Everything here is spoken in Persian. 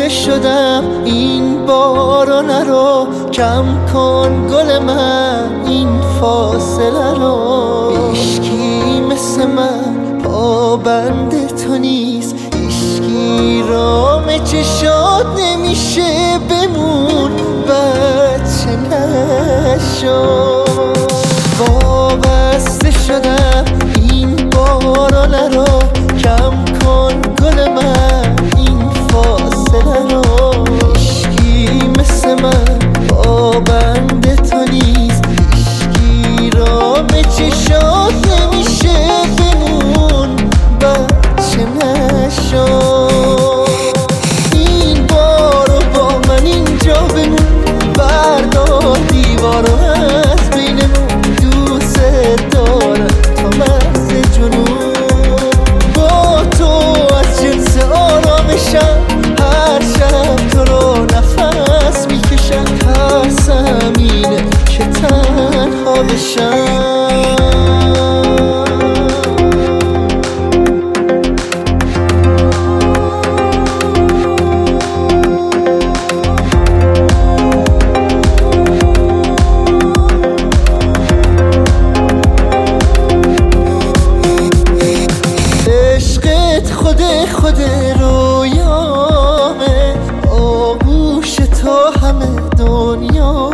بسته شدم این بارانه رو، کم کن گل من این فاصله رو. هیچکی مثل من پابند تو نیست، هیچکی رام چشات نمیشه بمون بچه نشو. وابسته شدم این بارانه رو، کم کن گل من این فاصله رو. هیچکی مثل من پابند تو نیست، هیچکی رام چشات نمیشه بمون بچه نشو. این بارو با من اینجا بمون، بردار دیوارو از بینمون، دوست دارم تا مرز جنون. با تو از جنس آرامشم، هر شب تو رو نفس میکشم، ترسم اینه که تنها بشم. خود رویامه، آغوش تو همه دنیا.